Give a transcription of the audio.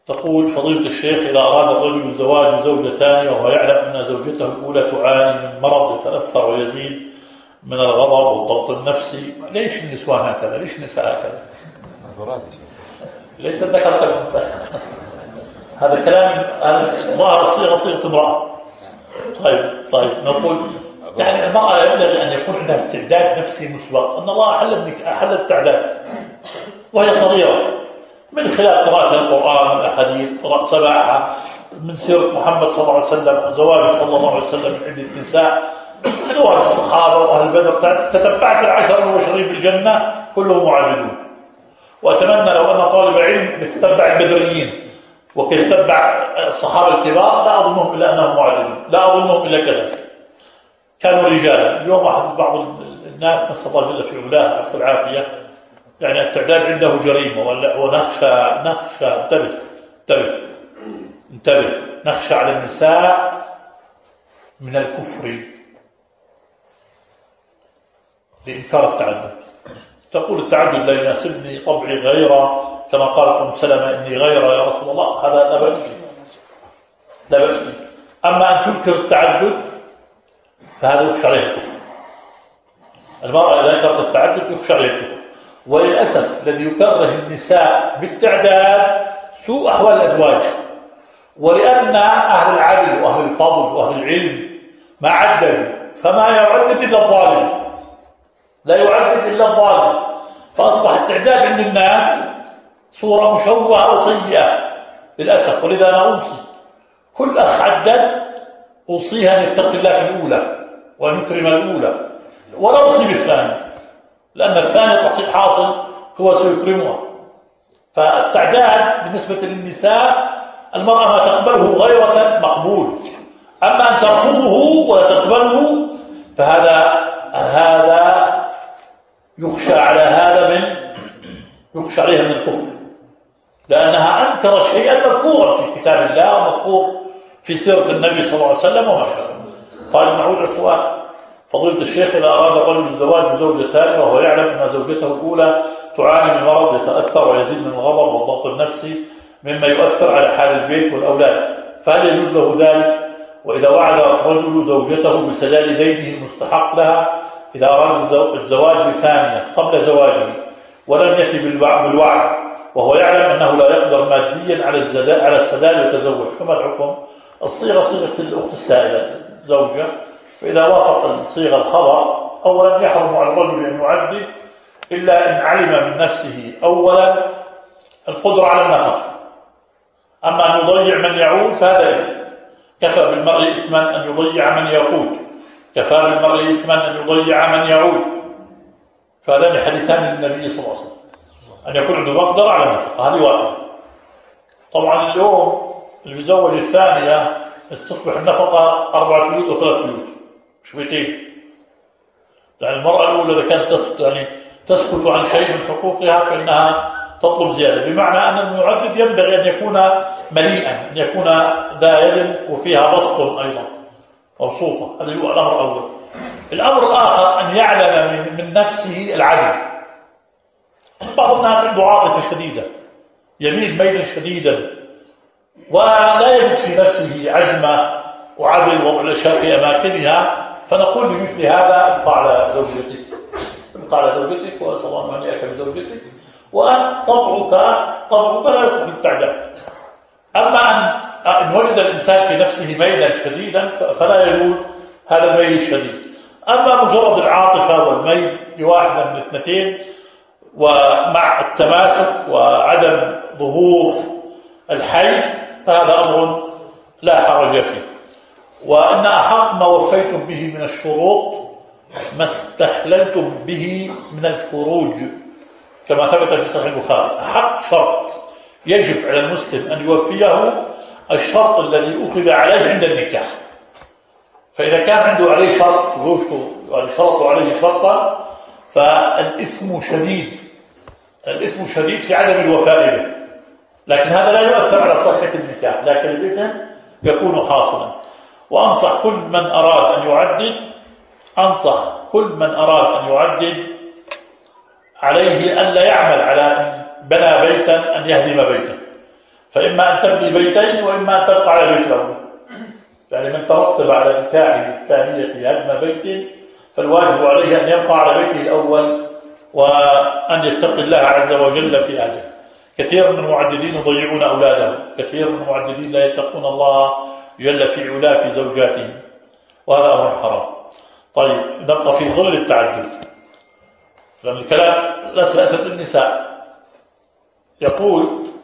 تقول فضيلة الشيخ: إذا أراد الرجل الزواج من زوجة ثانية وهو يعلم أن زوجته الأولى تعاني من مرض يتأثر ويزيد من الغضب والضغط النفسي، ليش النسوان هكذا؟ ليش النساء هكذا؟ ليس الذكر كالأنثى. هذا كلام، هذا ظاهر صيغة امرأة. طيب نقول يعني المرأة ينبغي أن يكون عندها استعداد نفسي مسبق، أن الله أحل التعداد وهي صغيرة، من خلال قراءة القرآن والأحاديث، سماعها من سيرة محمد صلى الله عليه وسلم، زواجه صلى الله عليه وسلم من عدة نساء، زواج الصحابة وأهل بدر. تتبعت العشر المبشرين بالجنة كلهم معددون. وأتمنى لو أن طالب علم يتتبع البدريين ويتتبع الصحابة الكبار، لا أظنهم إلا أنهم معددون، لا أظنهم إلا كذا، كانوا رجالا. اليوم بعض الناس نسأل الله جل في علاه عفو العافية، يعني التعداد عنده جريمة، ونخشى انتبه نخشى على النساء من الكفر لإنكار التعدد. تقول التعدد لا يناسبني، طبعي غيره، كما قالت أم سلمة: إني غيره يا رسول الله. هذا لا بأس به. أما أن تنكر التعدد فهذا يخشى عليه الكفر. المرأة إذا انكرت التعدد يخشى عليه الكفر. وللأسف الذي يكره النساء بالتعداد سوء أحوال الأزواج، ولأن أهل العدل وأهل الفضل وأهل العلم ما عدلوا، فما يعدد إلا الظالم، لا يعدد إلا الظالم. فأصبح التعداد عند الناس صورة مشوهة وسيئة للأسف. ولذا أنا أوصي كل أخ عدد، أوصيها أن يتقي الله في الأولى وأن يكرم الأولى، ولا أوصي بالثاني، لأن الثاني تصيب حاصل هو سيكرمها. فالتعداد بالنسبة للنساء، المرأة ما تقبله غيرة مقبول، أما أن ترفضه ولا تقبله فهذا يخشى عليها من الكفر، لأنها أنكرت شيئا مذكورا في كتاب الله ومذكور في سيرة النبي صلى الله عليه وسلم وما شابه. قال: نعود السؤال. فضيلة الشيخ: إذا أراد الرجل الزواج من زوجة ثانية وهو يعلم أن زوجته الأولى تعاني من مرض يتأثر ويزيد من الغضب والضغط النفسي مما يؤثر على حال البيت والأولاد، فهل يجوز له ذلك؟ وإذا وعد الرجل زوجته بسداد دينه المستحق لها إذا أراد الزواج بثانية قبل زواجه ولم يفي بالوعد وهو يعلم أنه لا يقدر ماديا على السداد يتزوج، فما الحكم؟ الصيغة صيغة الأخت السائلة زوجة، فإذا وافق الصيغة الخبر، أولا يحرم على الرجل أن يعدد إلا إن علم من نفسه أولا القدرة على النفقة. أما أن يضيع من يعود فهذا إثم. كفى بالمرء إثما أن يضيع من يقود، كفى بالمرء إثما أن يضيع من يعود. فهذان حديثان للنبي صلى الله عليه وسلم، أن يكون عنده مقدرة على النفقة، هذه واحدة. طبعا اليوم اللي بيزوج الثانية تصبح النفقة 4 بيوت و3 بيوت، مش بيتين. يعني المرأة الأولى إذا كانت تسكت عن شيء من حقوقها فإنها تطلب زيادة، بمعنى أن المعدد ينبغي أن يكون مليئا، أن يكون ذا يد وفيها بسط أيضا مبسوطة. هذا هو الأمر الأول. الأمر الآخر أن يعلم من نفسه العدل. بعض الناس عنده عاطفة شديدة، يميل ميلا شديدا ولا يجد في نفسه عزمة وعدل وضع الأشياء في أماكنها، فنقول بمثل هذا: ابقى على زوجتك وأسأل الله أن يأكل بزوجتك، وأن طبعك لا يصلح للتعداد. أما أن وجد الإنسان في نفسه ميلا شديدا فلا يجوز هذا الميل الشديد. أما مجرد العاطفة والميل لواحدة من الاثنتين ومع التماسك وعدم ظهور الحيف فهذا أمر لا حرج فيه. وأن أحق ما وفيتم به من الشروط ما استحللتم به من الفروج، كما ثبت في صحيح البخاري. أحق شرط يجب على المسلم أن يوفيه الشرط الذي أخذ عليه عند النكاح. فإذا كان عنده عليه شرط، زوجته شرطوا عليه شرطا، فالإثم شديد، الإثم شديد في عدم الوفاء به، لكن هذا لا يؤثر على صحة النكاح، لكن الإثم يكون حاصلا. وأنصح كل من أراد أن يعدد عليه ألا يعمل على أن بنى بيتا أن يهدم بيتا، فإما أن تبني بيتين وإما أن تبقى على بيت الأول. يعني من ترتب على نكاحه الثانية هدم بيت فالواجب عليه أن يبقى على بيته الأول وأن يتقي الله عز وجل في أهله. كثير من المعددين يضيعون أولادهم، كثير من المعددين لا يتقون الله جل في علاه في زوجاتهم، وهذا أمر حرام. طيب نبقى في ظل التعدد، لأن الكلام لا سلاسة النساء. يقول